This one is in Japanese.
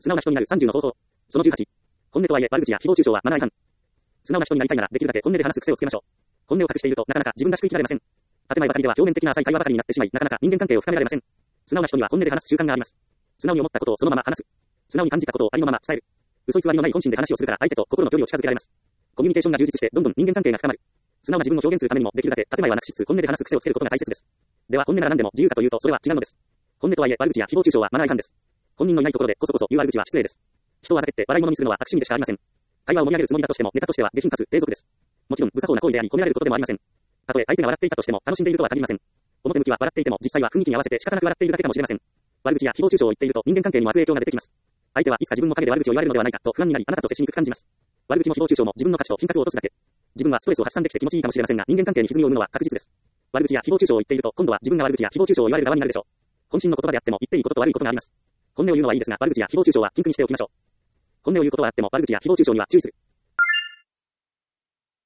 素直な人になる30の方法。その18。本音とはいえ悪口や誹謗中傷はマナー違反。素直な人になりたいならできるだけ本音で話す癖をつけましょう。本音を隠しているとなかなか自分らしく生きられません。建前ばかりでは表面的な浅い会話ばかりになってしまい、なかなか人間関係を深められません。素直な人には本音で話す習慣があります。素直に思ったことをそのまま話す。素直に感じたことをありのまま伝える。嘘偽りのない本心で話をするから相手と心の距離を近づけられます。コミュニケーションが充実してどんどん人間関係が深まる。素直な自分を表現するためにもできるだけ建前はなくしつつ本音で話す癖をつけることが大切です。では本音なら何でも自由かというとそれは違うのです。本音とはいえ悪口や誹謗中傷はマナー違反です。本人のいないところでこそ言う悪口は失礼です。人をあざけって笑い物にするのは悪趣味でしかありません。会話を盛り上げるつもりだとしてもネタとしては下品かつ低俗です。もちろん無作法な行為であり褒められることでもありません。たとえ相手が笑っていたとしても楽しんでいるとは限りません。表向きは笑っていても実際は雰囲気に合わせて仕方なく笑っているだけかもしれません。悪口や誹謗中傷を言っていると人間関係にも悪影響が出てきます。相手はいつか自分の陰で悪口を言われるのではないかと不安になりあなたと接しにくく感じます。悪口も誹謗中傷も自分の価値と品格を落とすだけ。自分はストレスを発散できて気持ちいいかもしれませんが人間関係に歪みを生むのは確実です。悪口や誹謗中傷を言っていると今度は自分が悪口や誹謗中傷を言われる側になるでしょう。本心の言葉であっても言っていいことと悪いことがあります。本音を言うのはいいですが悪口や誹謗中傷は禁句にしておきましょう。本音を言うことはあっても悪口や誹謗中傷には注意する。